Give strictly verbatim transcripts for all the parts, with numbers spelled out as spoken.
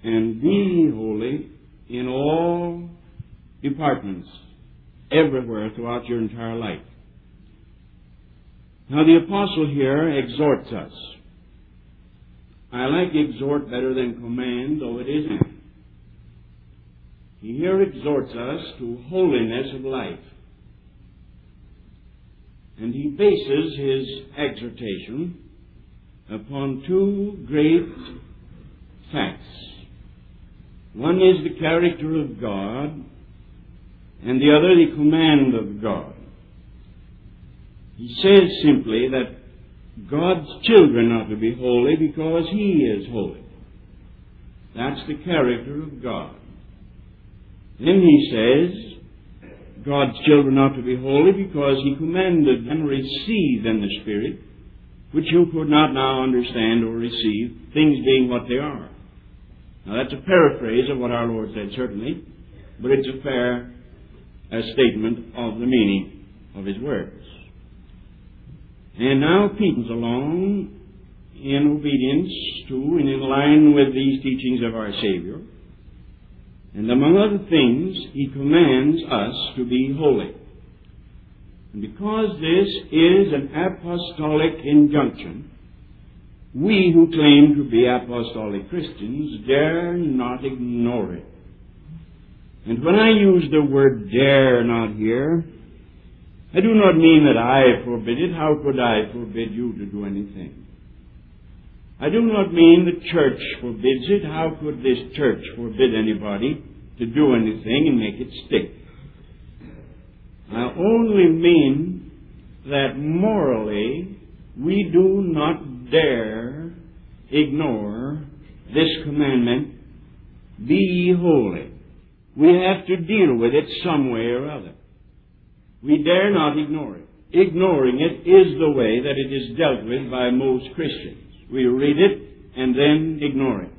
and be holy in all departments, everywhere throughout your entire life. Now the apostle here exhorts us. I like exhort better than command, though it isn't. He here exhorts us to holiness of life. And he bases his exhortation upon two great facts. One is the character of God, and the other the command of God. He says simply that God's children are to be holy because He is holy. That's the character of God. Then he says God's children are to be holy because He commanded and received in the Spirit, which you could not now understand or receive, things being what they are. Now that's a paraphrase of what our Lord said, certainly, but it's a fair a statement of the meaning of His words. And now Peter comes along in obedience to and in line with these teachings of our Savior. And among other things, he commands us to be holy. And because this is an apostolic injunction, we who claim to be apostolic Christians dare not ignore it. And when I use the word dare not here, I do not mean that I forbid it. How could I forbid you to do anything? I do not mean the church forbids it. How could this church forbid anybody to do anything and make it stick? I only mean that morally we do not dare ignore this commandment, be ye holy. We have to deal with it some way or other. We dare not ignore it. Ignoring it is the way that it is dealt with by most Christians. We read it and then ignore it.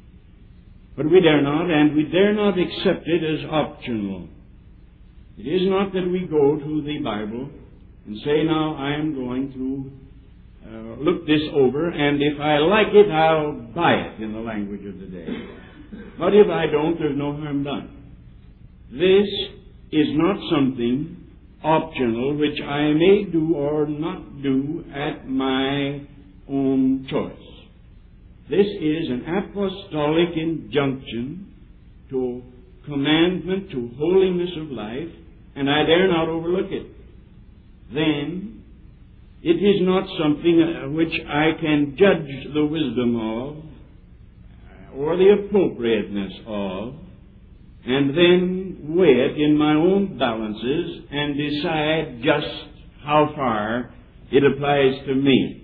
But we dare not, and we dare not accept it as optional. It is not that we go to the Bible and say, now I am going to uh, look this over, and if I like it, I'll buy it, in the language of the day. But if I don't, there's no harm done. This is not something optional which I may do or not do at my own choice. This is an apostolic injunction to commandment, to holiness of life, and I dare not overlook it. Then, it is not something which I can judge the wisdom of or the appropriateness of, and then weigh it in my own balances and decide just how far it applies to me.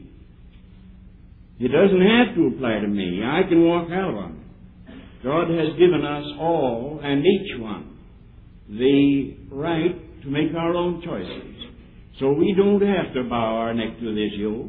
It doesn't have to apply to me. I can walk out on it. God has given us all and each one the right to make our own choices. So we don't have to bow our neck to this yoke,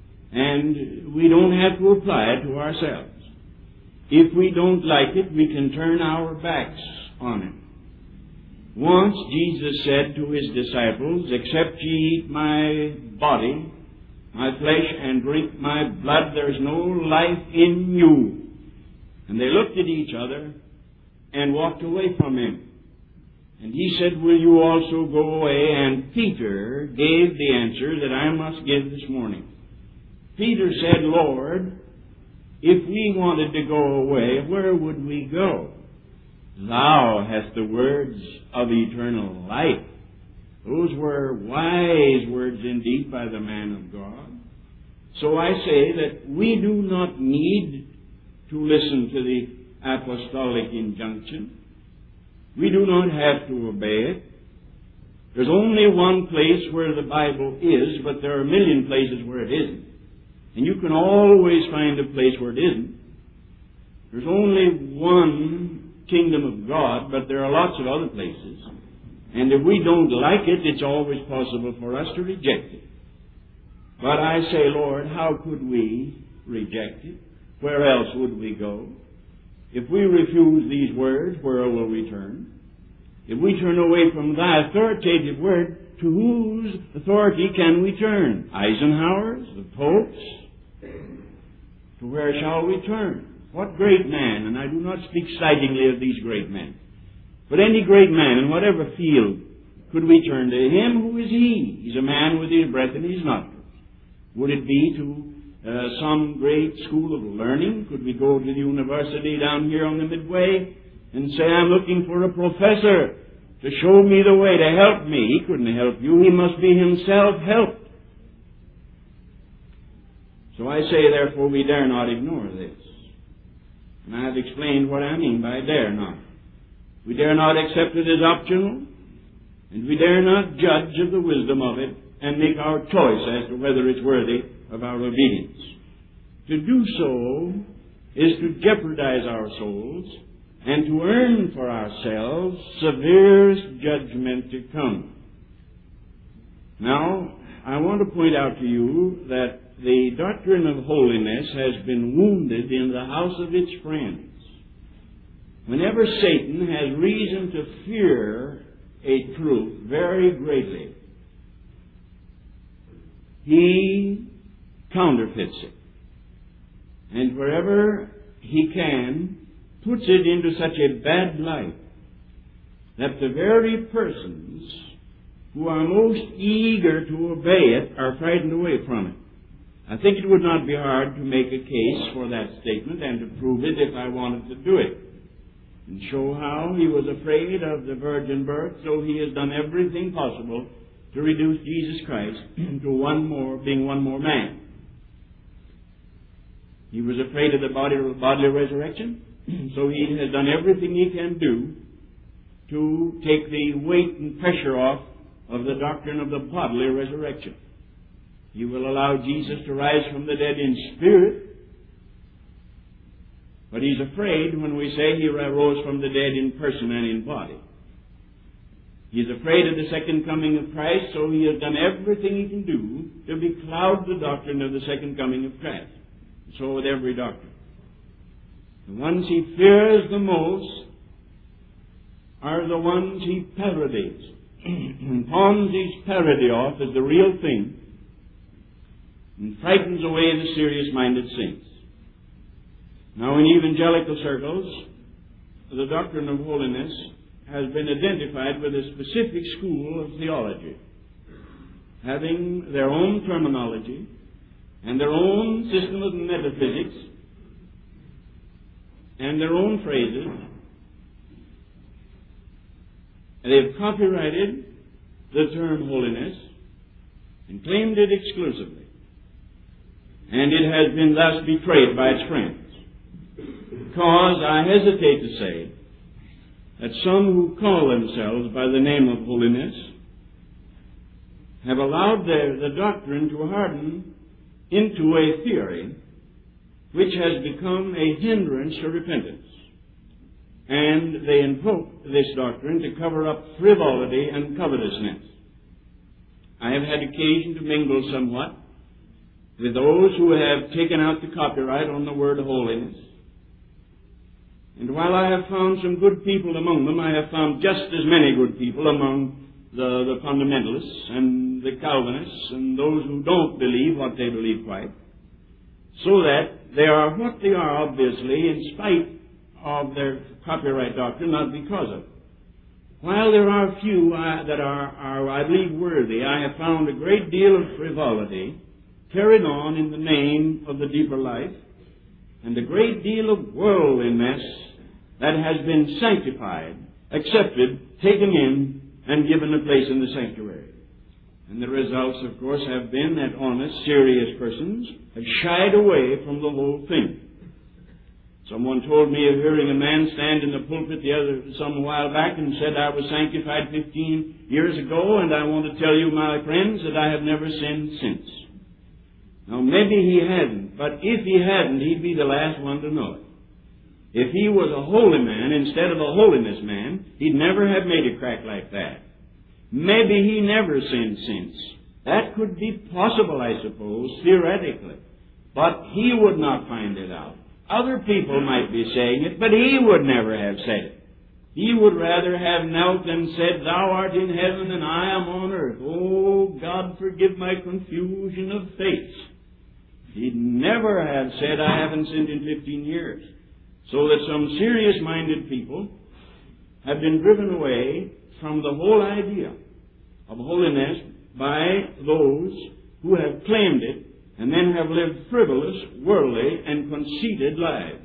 and we don't have to apply it to ourselves. If we don't like it, we can turn our backs on it. Once Jesus said to His disciples, except ye eat my body, my flesh, and drink my blood, there's no life in you. And they looked at each other and walked away from Him. And He said, will you also go away? And Peter gave the answer that I must give this morning. Peter said, Lord, if we wanted to go away, where would we go? Thou hast the words of eternal life. Those were wise words indeed by the man of God. So I say that we do not need to listen to the apostolic injunction. We do not have to obey it. There's only one place where the Bible is, but there are a million places where it isn't. And you can always find a place where it isn't. There's only one kingdom of God, but there are lots of other places. And if we don't like it, it's always possible for us to reject it. But I say, Lord, how could we reject it? Where else would we go? If we refuse these words, where will we turn? If we turn away from Thy authoritative word, to whose authority can we turn? Eisenhower's? The Pope's? To where shall we turn? what great man, and I do not speak slightingly of these great men, but any great man in whatever field, could we turn to him? Who is he? He's a man with his breath in his nostrils. Would it be to uh, some great school of learning? Could we go to the university down here on the Midway and say, I'm looking for a professor to show me the way, to help me? He couldn't help you. He must be himself helped. So I say, therefore, we dare not ignore this. And I have explained what I mean by dare not. We dare not accept it as optional, and we dare not judge of the wisdom of it and make our choice as to whether it's worthy of our obedience. To do so is to jeopardize our souls and to earn for ourselves severest judgment to come. Now, I want to point out to you that the doctrine of holiness has been wounded in the house of its friends. Whenever Satan has reason to fear a truth very greatly, he counterfeits it. And wherever he can, puts it into such a bad light that the very persons who are most eager to obey it are frightened away from it. I think it would not be hard to make a case for that statement and to prove it if I wanted to do it, and show how he was afraid of the virgin birth, so he has done everything possible to reduce Jesus Christ to one more, being one more man. He was afraid of the body, bodily resurrection, so he has done everything he can do to take the weight and pressure off of the doctrine of the bodily resurrection. He will allow Jesus to rise from the dead in spirit, but he's afraid when we say he rose from the dead in person and in body. He's afraid of the second coming of Christ, so he has done everything he can do to becloud the doctrine of the second coming of Christ. So with every doctrine. The ones he fears the most are the ones he parodies and pawns his parody off as the real thing and frightens away the serious-minded saints. Now, in evangelical circles, the doctrine of holiness has been identified with a specific school of theology, having their own terminology and their own system of metaphysics and their own phrases. And they've copyrighted the term holiness and claimed it exclusively. And it has been thus betrayed by its friends. Because I hesitate to say that some who call themselves by the name of holiness have allowed their, the doctrine to harden into a theory which has become a hindrance to repentance. And they invoke this doctrine to cover up frivolity and covetousness. I have had occasion to mingle somewhat with those who have taken out the copyright on the word holiness. And while I have found some good people among them, I have found just as many good people among the, the fundamentalists and the Calvinists and those who don't believe what they believe quite. So that they are what they are, obviously, in spite of their copyright doctrine, not because of it. While there are few uh, that are, are, I believe, worthy, I have found a great deal of frivolity carried on in the name of the deeper life, and a great deal of worldliness that has been sanctified, accepted, taken in, and given a place in the sanctuary. And the results, of course, have been that honest, serious persons have shied away from the whole thing. Someone told me of hearing a man stand in the pulpit the other some while back and said, I was sanctified fifteen years ago, and I want to tell you, my friends, that I have never sinned since. Now, maybe he hadn't, but if he hadn't, he'd be the last one to know it. If he was a holy man instead of a holiness man, he'd never have made a crack like that. Maybe he never sinned since. That could be possible, I suppose, theoretically. But he would not find it out. Other people might be saying it, but he would never have said it. He would rather have knelt and said, Thou art in heaven and I am on earth. Oh, God, forgive my confusion of faith. He'd never have said, I haven't sinned in fifteen years. So that some serious-minded people have been driven away from the whole idea of holiness by those who have claimed it and then have lived frivolous, worldly, and conceited lives.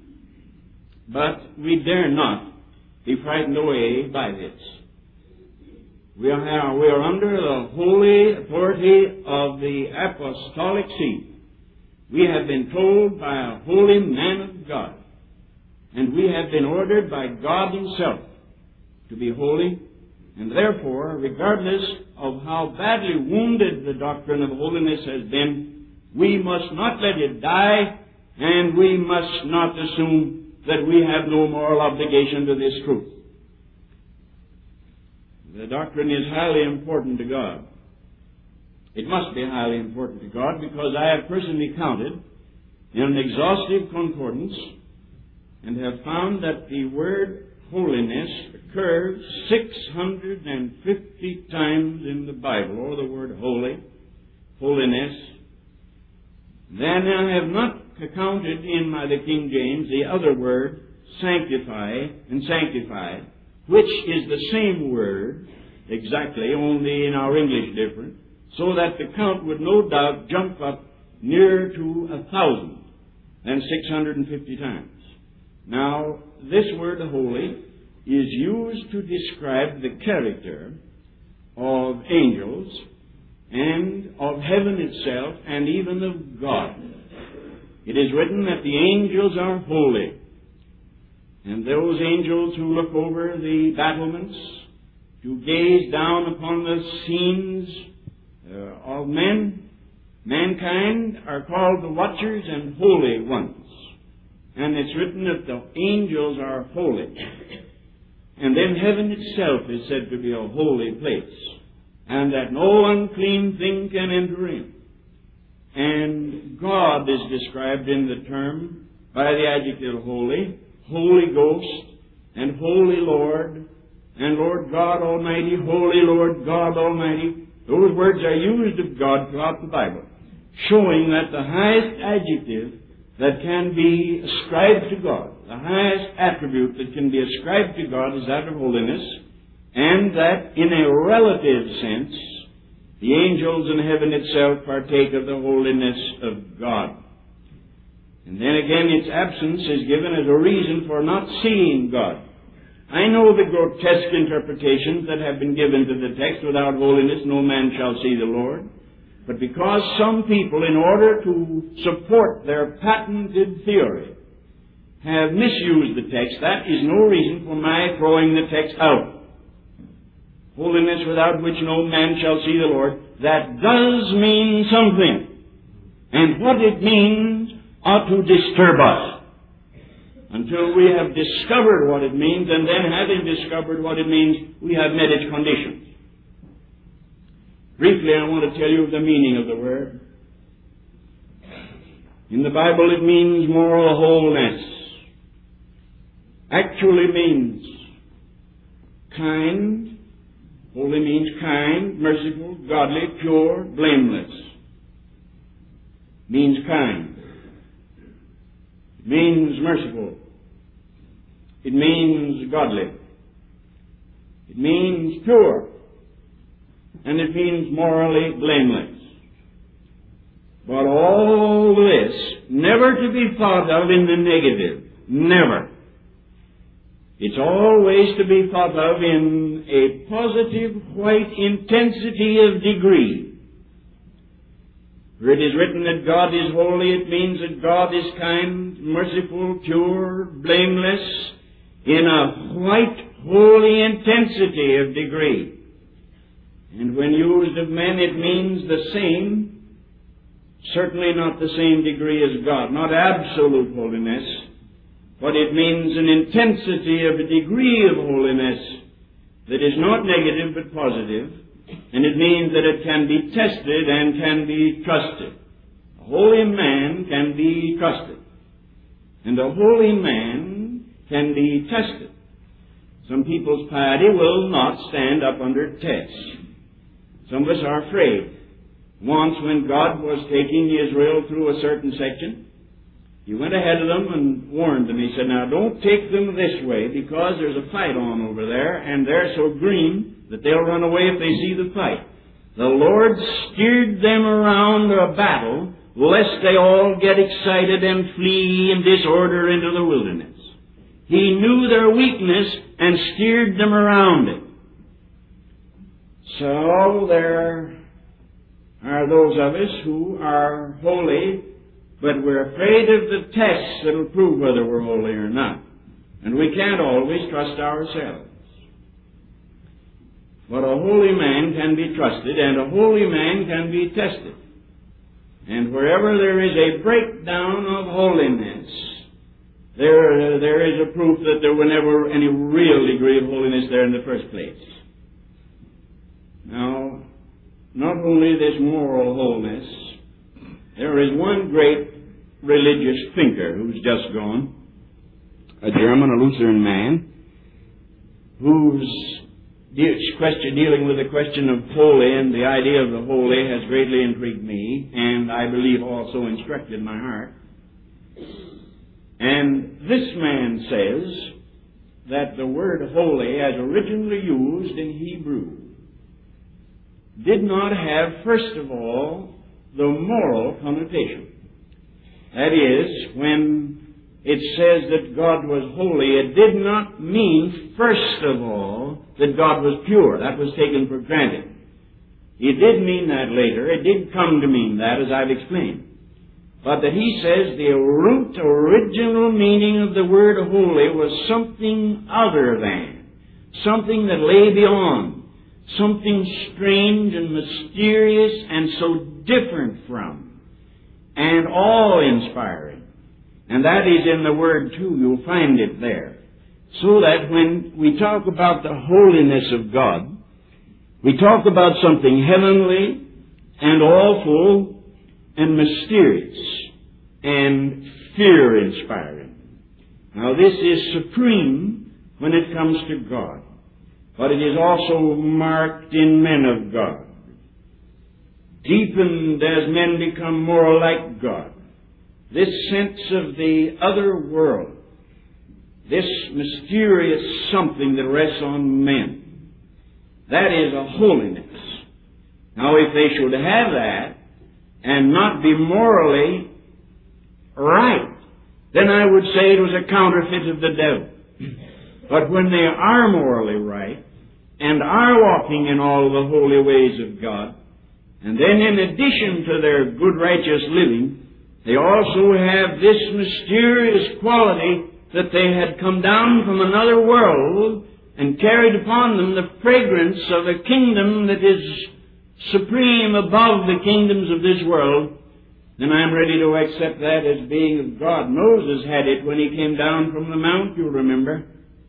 But we dare not be frightened away by this. We are, we are under the holy authority of the apostolic see. We have been told by a holy man of God, and we have been ordered by God Himself to be holy, and therefore, regardless of how badly wounded the doctrine of holiness has been, we must not let it die, and we must not assume that we have no moral obligation to this truth. The doctrine is highly important to God. It must be highly important to God because I have personally counted in an exhaustive concordance and have found that the word holiness occurs six hundred fifty times in the Bible, or the word holy, holiness. Then I have not counted in my the King James the other word, sanctify and sanctified, which is the same word exactly, only in our English different, so that the count would no doubt jump up near to a thousand and six hundred fifty times. Now, this word holy is used to describe the character of angels and of heaven itself and even of God. It is written that the angels are holy. And those angels who look over the battlements to gaze down upon the scenes uh, of men, mankind, are called the watchers and holy ones. And it's written that the angels are holy. And then heaven itself is said to be a holy place, and that no unclean thing can enter in. And God is described in the term by the adjective holy, Holy Ghost, and Holy Lord, and Lord God Almighty, Holy Lord God Almighty. Those words are used of God throughout the Bible, showing that the highest adjective that can be ascribed to God, the highest attribute that can be ascribed to God is that of holiness, and that in a relative sense, the angels in heaven itself partake of the holiness of God. And then again, its absence is given as a reason for not seeing God. I know the grotesque interpretations that have been given to the text, without holiness no man shall see the Lord. But because some people, in order to support their patented theory, have misused the text, that is no reason for my throwing the text out. Holiness without which no man shall see the Lord, that does mean something. And what it means ought to disturb us until we have discovered what it means, and then having discovered what it means, we have met its conditions. Briefly, I want to tell you the meaning of the word. In the Bible, it means moral wholeness. Actually means kind. Holy means kind, merciful, godly, pure, blameless. Means kind. It means merciful. It means godly. It means pure. And it means morally blameless. But all this never to be thought of in the negative. Never. It's always to be thought of in a positive, white intensity of degree. Where it is written that God is holy, it means that God is kind, merciful, pure, blameless, in a white, holy intensity of degree. And when used of men, it means the same, certainly not the same degree as God, not absolute holiness, but it means an intensity of a degree of holiness that is not negative but positive, and it means that it can be tested and can be trusted. A holy man can be trusted, and a holy man can be tested. Some people's piety will not stand up under test. Some of us are afraid. Once when God was taking Israel through a certain section, He went ahead of them and warned them. He said, now don't take them this way because there's a fight on over there and they're so green that they'll run away if they see the fight. The Lord steered them around a battle lest they all get excited and flee in disorder into the wilderness. He knew their weakness and steered them around it. So there are those of us who are holy, but we're afraid of the tests that will prove whether we're holy or not. And we can't always trust ourselves. But a holy man can be trusted, and a holy man can be tested. And wherever there is a breakdown of holiness, there, uh, there is a proof that there was never any real degree of holiness there in the first place. Now, not only this moral wholeness, there is one great religious thinker who's just gone, a German, a Lutheran man, whose question dealing with the question of holy and the idea of the holy has greatly intrigued me, and I believe also instructed my heart. And this man says that the word holy, as originally used in Hebrew, did not have, first of all, the moral connotation. That is, when it says that God was holy, it did not mean, first of all, that God was pure. That was taken for granted. It did mean that later. It did come to mean that, as I've explained. But that he says the root, original meaning of the word holy was something other than, something that lay beyond, something strange and mysterious and so different from, and awe-inspiring. And that is in the word too. You'll find it there. So that when we talk about the holiness of God, we talk about something heavenly and awful and mysterious and fear-inspiring. Now this is supreme when it comes to God, but it is also marked in men of God, deepened as men become more like God. This sense of the other world, this mysterious something that rests on men, that is a holiness. Now, if they should have that and not be morally right, then I would say it was a counterfeit of the devil. But when they are morally right and are walking in all the holy ways of God, and then in addition to their good righteous living, they also have this mysterious quality that they had come down from another world and carried upon them the fragrance of a kingdom that is supreme above the kingdoms of this world, then I'm ready to accept that as being of God. Moses had it when he came down from the mount, you'll remember.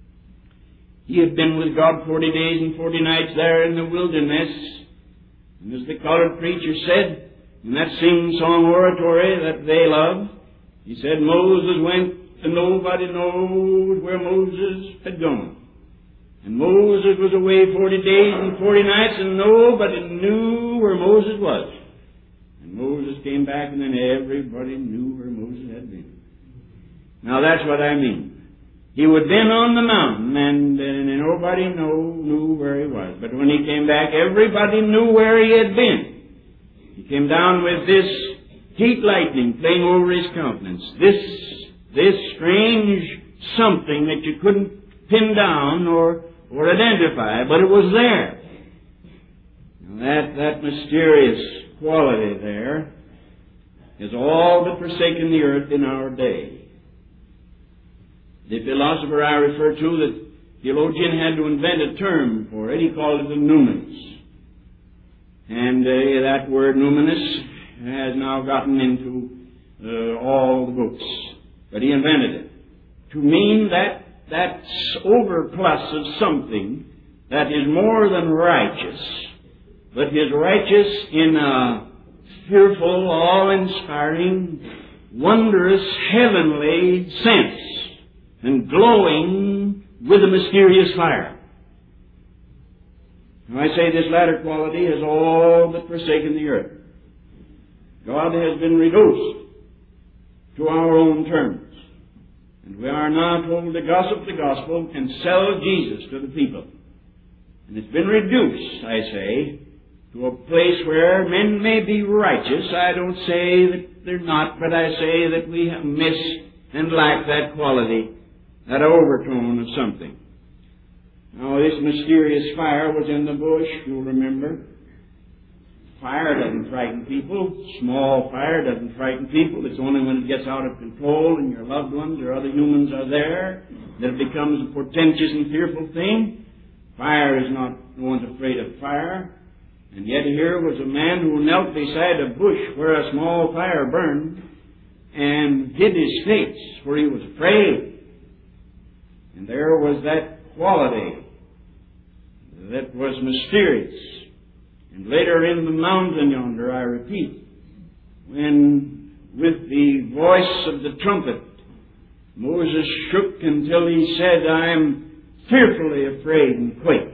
He had been with God forty days and forty nights there in the wilderness. And as the colored preacher said, in that sing-song oratory that they love, he said, Moses went and nobody knows where Moses had gone. And Moses was away forty days and forty nights and nobody knew where Moses was. And Moses came back and then everybody knew where Moses had been. Now that's what I mean. He would have been on the mountain and, and nobody know, knew where he was. But when he came back, everybody knew where he had been. He came down with this heat lightning playing over his countenance. This, this strange something that you couldn't pin down or, or identify, but it was there. Now that, that mysterious quality there has all but forsaken the earth in our day. The philosopher I refer to, the theologian had to invent a term for it. He called it the numinous. And uh, that word numinous has now gotten into uh, all the books. But he invented it to mean that that overplus of something that is more than righteous, but is righteous in a fearful, awe-inspiring, wondrous, heavenly sense, and glowing with a mysterious fire. Now I say this latter quality has all but forsaken the earth. God has been reduced to our own terms. And we are now told to gossip the gospel and sell Jesus to the people. And it's been reduced, I say, to a place where men may be righteous. I don't say that they're not, but I say that we have missed and lack that quality, that overtone of something. Now, this mysterious fire was in the bush, you'll remember. Fire doesn't frighten people. Small fire doesn't frighten people. It's only when it gets out of control and your loved ones or other humans are there that it becomes a portentous and fearful thing. Fire is not, no one's afraid of fire. And yet here was a man who knelt beside a bush where a small fire burned and hid his face, for he was afraid. And there was that quality that was mysterious. And later in the mountain yonder, I repeat, when with the voice of the trumpet, Moses shook until he said, I am fearfully afraid and quake.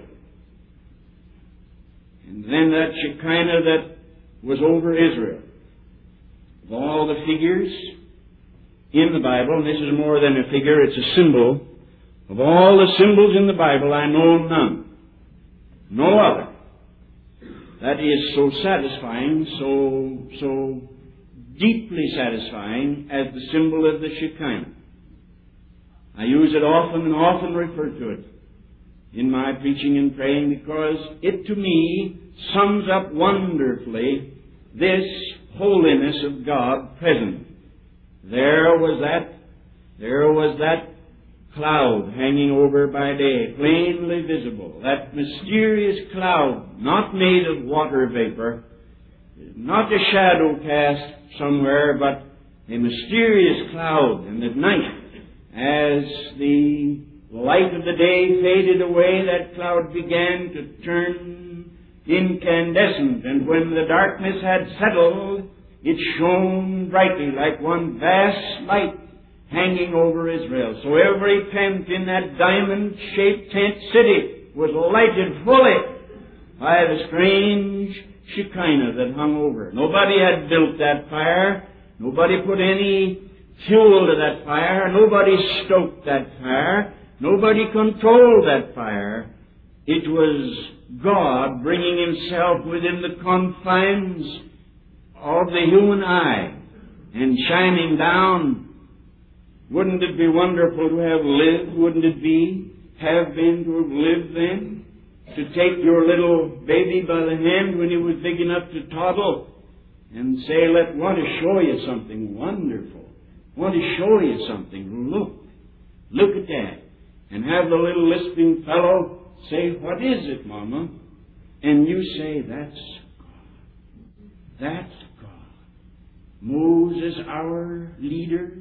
And then that Shekinah that was over Israel, of all the figures in the Bible, and this is more than a figure, it's a symbol, of all the symbols in the Bible, I know none, no other, that is so satisfying, so, so deeply satisfying as the symbol of the Shekinah. I use it often and often refer to it in my preaching and praying because it to me sums up wonderfully this holiness of God present. There was that, there was that cloud hanging over by day, plainly visible. That mysterious cloud, not made of water vapor, not a shadow cast somewhere, but a mysterious cloud. And at night, as the light of the day faded away, that cloud began to turn incandescent. And when the darkness had settled, it shone brightly like one vast light hanging over Israel. So every tent in that diamond-shaped tent city was lighted fully by the strange Shekinah that hung over. Nobody had built that fire. Nobody put any fuel to that fire. Nobody stoked that fire. Nobody controlled that fire. It was God bringing Himself within the confines of the human eye and shining down. Wouldn't it be wonderful to have lived? Wouldn't it be, have been to have lived then? To take your little baby by the hand when he was big enough to toddle and say, let want to show you something wonderful. Want to show you something. Look. Look at that. And have the little lisping fellow say, what is it, Mama? And you say, that's God. That's God. Moses, our leader,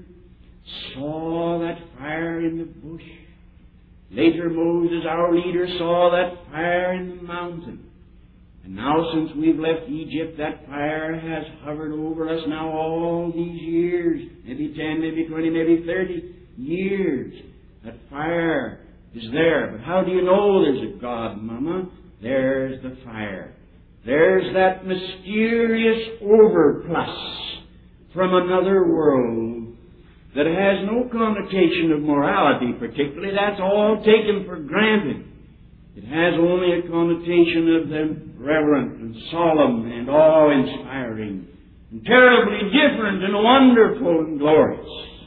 saw that fire in the bush. Later, Moses, our leader, saw that fire in the mountain. And now, since we've left Egypt, that fire has hovered over us now all these years. Maybe ten, maybe twenty, maybe thirty years. That fire is there. But how do you know there's a God, Mama? There's the fire. There's that mysterious overplus from another world that has no connotation of morality particularly. That's all taken for granted. It has only a connotation of the reverent and solemn and awe-inspiring and terribly different and wonderful and glorious.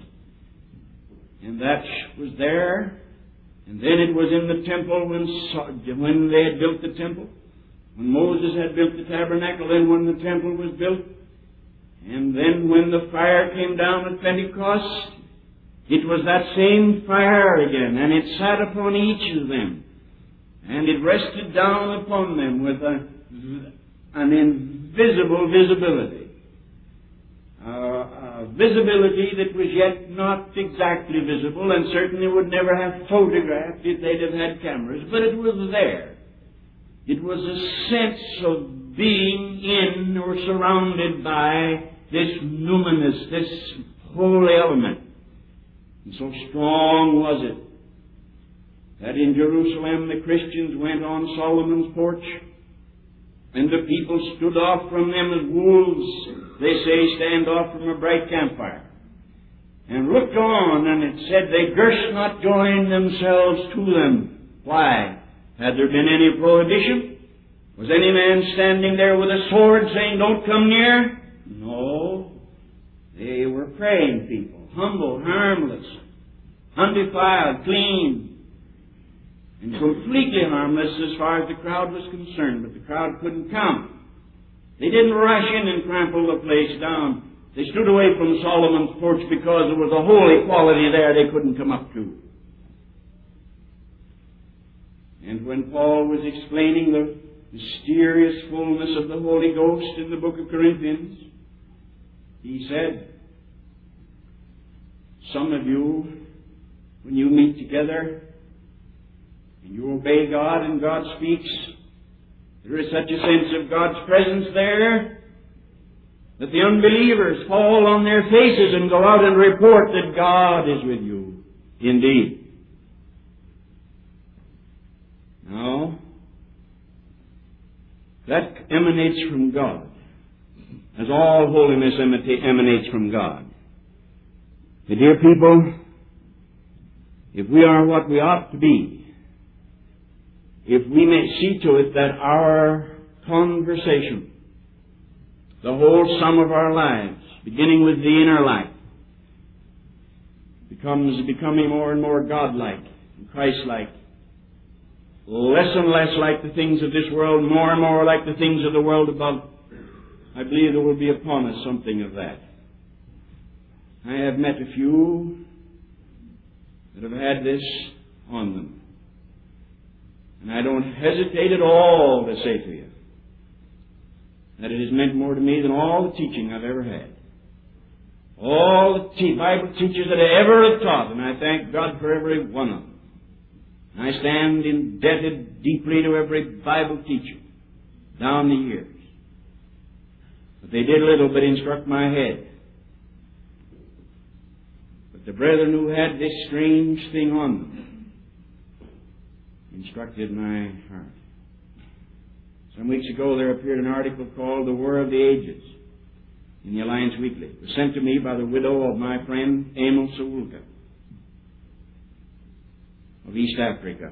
And that was there. And then it was in the temple when, when they had built the temple. When Moses had built the tabernacle, then when the temple was built. And then when the fire came down at Pentecost, it was that same fire again, and it sat upon each of them. And it rested down upon them with a, an invisible visibility. Uh, a visibility that was yet not exactly visible, and certainly would never have photographed if they'd have had cameras, but it was there. It was a sense of being in or surrounded by this numinous, this holy element. And so strong was it that in Jerusalem the Christians went on Solomon's porch, and the people stood off from them as wolves, they say, stand off from a bright campfire. and looked on, and it said they durst not join themselves to them. Why? Had there been any prohibition? Was any man standing there with a sword saying, don't come near? No. They were praying people, humble, harmless, undefiled, clean, and completely harmless as far as the crowd was concerned, but the crowd couldn't come. They didn't rush in and trample the place down. They stood away from Solomon's porch because there was a holy quality there they couldn't come up to. And when Paul was explaining the mysterious fullness of the Holy Ghost in the book of Corinthians, he said, some of you, when you meet together and you obey God and God speaks, there is such a sense of God's presence there that the unbelievers fall on their faces and go out and report that God is with you indeed. Now, that emanates from God, as all holiness emanates from God. My dear people, if we are what we ought to be, if we may see to it that our conversation, the whole sum of our lives, beginning with the inner life, becomes becoming more and more God-like and Christ-like, less and less like the things of this world, more and more like the things of the world above, I believe there will be upon us something of that. I have met a few that have had this on them. And I don't hesitate at all to say to you that it has meant more to me than all the teaching I've ever had. All the te- Bible teachers that I ever have taught, and I thank God for every one of them. I stand indebted deeply to every Bible teacher down the years. But they did little but instruct my head. But the brethren who had this strange thing on them instructed my heart. Some weeks ago there appeared an article called The War of the Ages in the Alliance Weekly. It was sent to me by the widow of my friend Emil Sawulka of East Africa.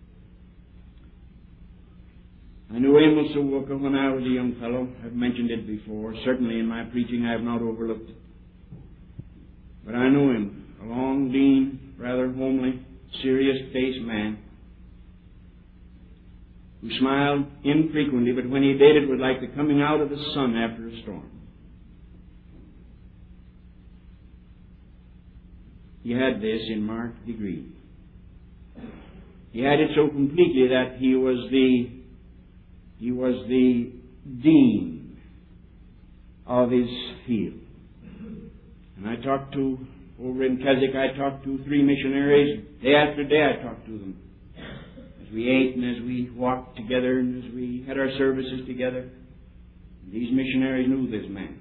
I knew Emil Sawulka when I was a young fellow. I've mentioned it before. Certainly in my preaching I have not overlooked it. But I knew him, a long, lean, rather homely, serious-faced man who smiled infrequently, but when he did it was like the coming out of the sun after a storm. He had this in marked degree. He had it so completely that he was the he was the dean of his field. And I talked to, over in Keswick, I talked to three missionaries. Day after day I talked to them. As we ate and as we walked together and as we had our services together. And these missionaries knew this man.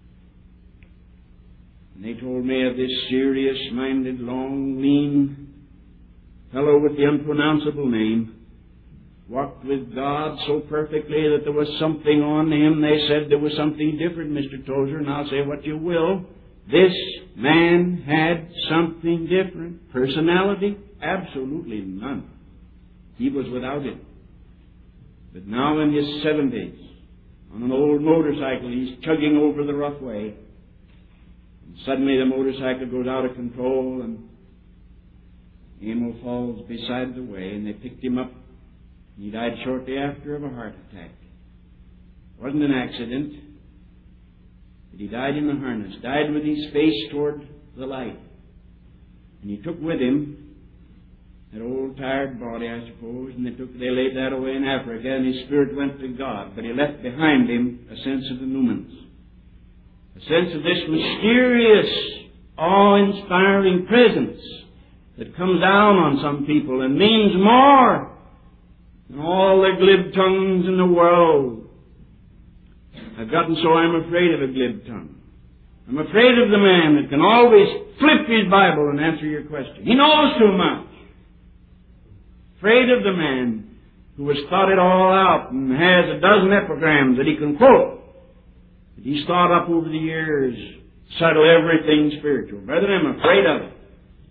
And they told me of this serious-minded, long, lean fellow with the unpronounceable name, walked with God so perfectly that there was something on him. They said there was something different, Mister Tozer, and I'll say what you will. This man had something different. Personality? Absolutely none. He was without it. But now in his seventies, on an old motorcycle, he's chugging over the rough way. And suddenly the motorcycle goes out of control and Emil falls beside the way, and they picked him up. He died shortly after of a heart attack. It wasn't an accident, but he died in the harness, died with his face toward the light. And he took with him that old tired body, I suppose, and they took they laid that away in Africa, and his spirit went to God. But he left behind him a sense of the lumens, a sense of this mysterious, awe-inspiring presence that comes down on some people and means more than all the glib tongues in the world. I've gotten so I'm afraid of a glib tongue. I'm afraid of the man that can always flip his Bible and answer your question. He knows too much. Afraid of the man who has thought it all out and has a dozen epigrams that he can quote, that he's thought up over the years, settle everything spiritual. Brethren, I'm afraid of it.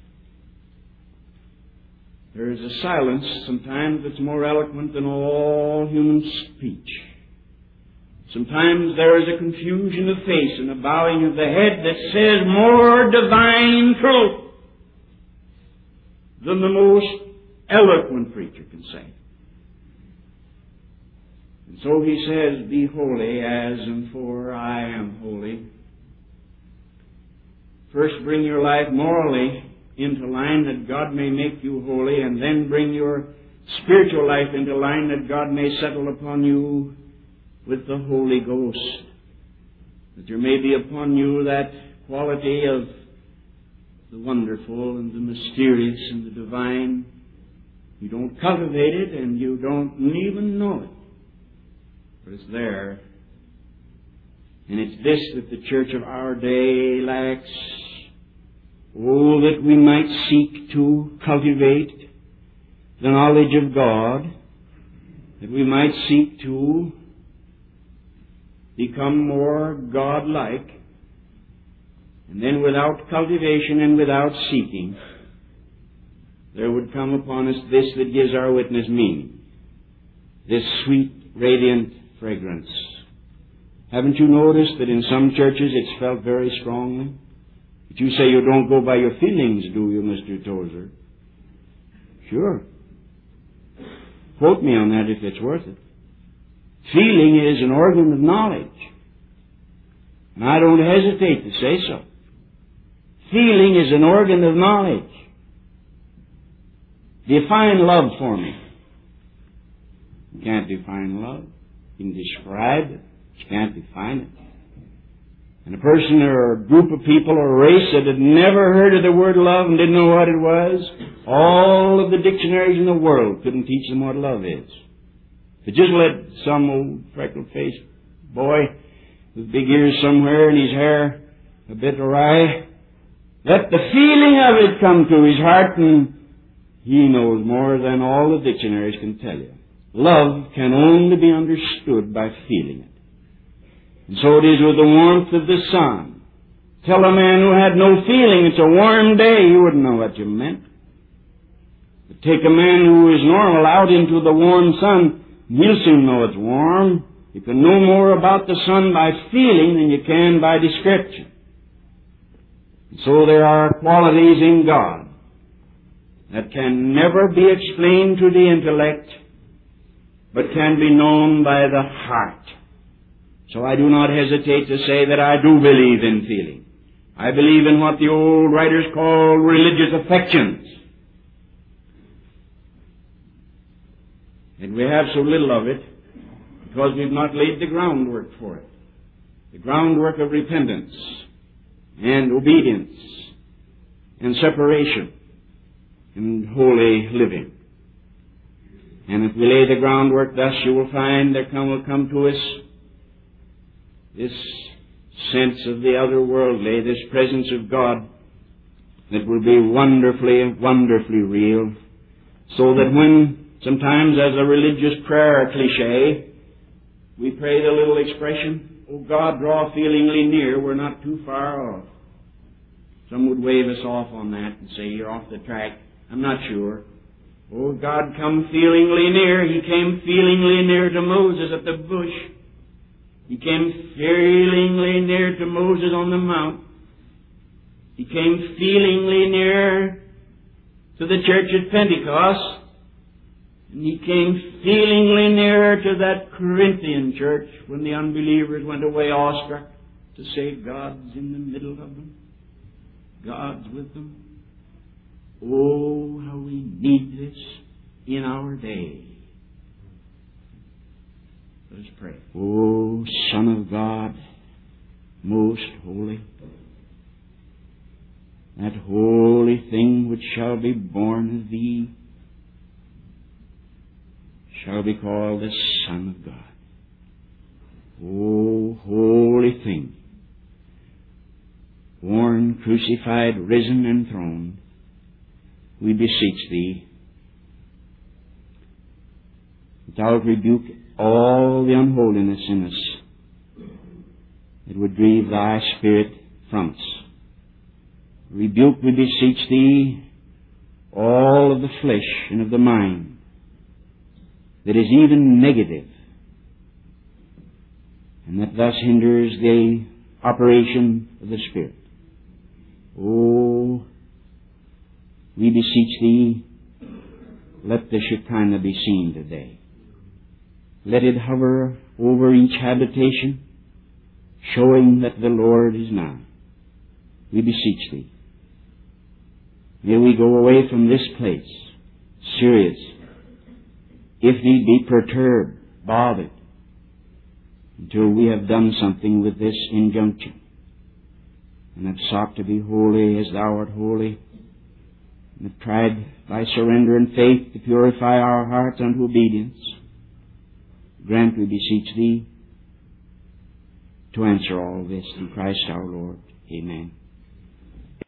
There is a silence sometimes that's more eloquent than all human speech. Sometimes there is a confusion of face and a bowing of the head that says more divine truth than the most eloquent preacher can say. And so he says, be holy as and for I am holy. First bring your life morally into line that God may make you holy, and then bring your spiritual life into line that God may settle upon you with the Holy Ghost. That there may be upon you that quality of the wonderful and the mysterious and the divine. You don't cultivate it and you don't even know it. But it's there. And it's this that the church of our day lacks. Oh, that we might seek to cultivate the knowledge of God, that we might seek to become more God-like, and then without cultivation and without seeking, there would come upon us this that gives our witness meaning, this sweet, radiant fragrance. Haven't you noticed that in some churches it's felt very strongly? But you say you don't go by your feelings, do you, Mister Tozer? Sure. Quote me on that if it's worth it. Feeling is an organ of knowledge. And I don't hesitate to say so. Feeling is an organ of knowledge. Define love for me. You can't define love. You can describe it. You can't define it. And a person or a group of people or a race that had never heard of the word love and didn't know what it was, all of the dictionaries in the world couldn't teach them what love is. But just let some old freckled-faced boy with big ears somewhere and his hair a bit awry, let the feeling of it come to his heart, and he knows more than all the dictionaries can tell you. Love can only be understood by feeling it. And so it is with the warmth of the sun. Tell a man who had no feeling it's a warm day, he wouldn't know what you meant. But take a man who is normal out into the warm sun, he'll soon know it's warm. You can know more about the sun by feeling than you can by description. And so there are qualities in God that can never be explained to the intellect, but can be known by the heart. So I do not hesitate to say that I do believe in feeling. I believe in what the old writers call religious affections. And we have so little of it because we've not laid the groundwork for it. The groundwork of repentance and obedience and separation and holy living. And if we lay the groundwork thus, you will find there come, will come to us this sense of the otherworldly, this presence of God that will be wonderfully, wonderfully real, so that when sometimes as a religious prayer cliche, we pray the little expression, "Oh God, draw feelingly near," we're not too far off. Some would wave us off on that and say, "You're off the track." I'm not sure. Oh God, come feelingly near. He came feelingly near to Moses at the bush. He came feelingly near to Moses on the mount. He came feelingly near to the church at Pentecost. And he came feelingly near to that Corinthian church when the unbelievers went away awestruck to say, God's in the middle of them. God's with them. Oh, how we need this in our day. Let us pray. O Son of God, most holy, that holy thing which shall be born of thee shall be called the Son of God. O holy thing, born, crucified, risen, and throned, we beseech thee, that thou wilt rebuke all the unholiness in us that would grieve thy Spirit from us. Rebuke, we beseech Thee, all of the flesh and of the mind that is even negative, and that thus hinders the operation of the Spirit. Oh, we beseech Thee, let the Shekinah be seen today. Let it hover over each habitation, showing that the Lord is nigh. We beseech Thee. May we go away from this place serious, if need be perturbed, bothered, until we have done something with this injunction, and have sought to be holy as Thou art holy, and have tried by surrender and faith to purify our hearts unto obedience. Grant, we beseech Thee, to answer all this through Christ our Lord. Amen.